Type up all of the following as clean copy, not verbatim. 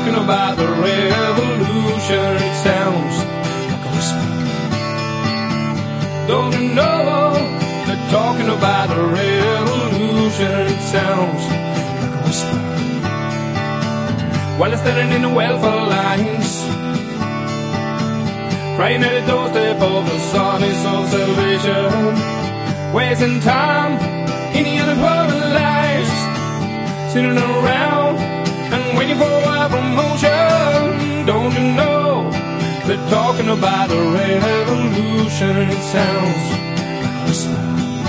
talking about the revolution. It sounds like a whisper. Don't you know they're talking about the revolution? It sounds like a whisper. While they're standing in the welfare lines, crying at the doorstep of the armies of salvation, wasting time in the unemployment lives, sitting around and waiting for a promotion. Don't you know they're talking about a revolution? It sounds like a whisper.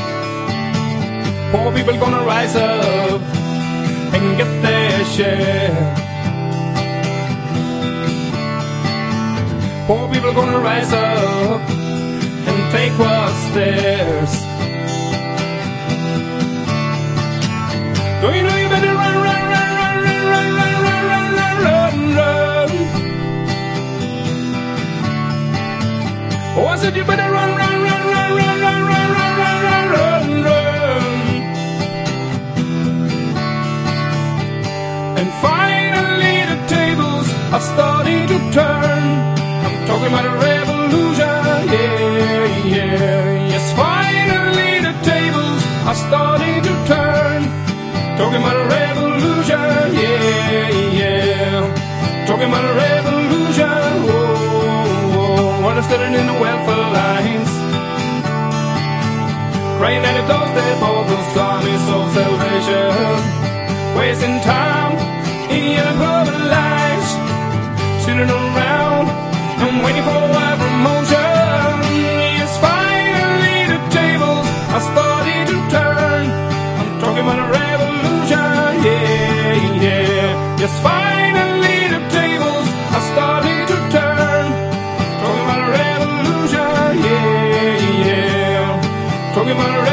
Poor people gonna rise up and get their share. Poor people gonna rise up and take what's theirs. Don't you know you better run, run, run, run, run, run, run, run, run, run, run. Oh, I said you better run, run, run, run, run, run, run, run, run, run, run. And finally the tables are starting to turn. Talking about a revolution, yeah, yeah. Yes, finally the tables are starting to turn. Talking about a revolution, yeah, yeah. Talking about a revolution, oh. While they're standing in the welfare lines, crying at the doorstep of those armies of salvation, wasting time in the unemployment lives, sitting around I'm waiting for a promotion. Yes, finally the tables are starting to turn. I'm talking about a revolution, yeah, yeah. Yes, finally the tables are starting to turn. Talking about a revolution, yeah, yeah. Talking about a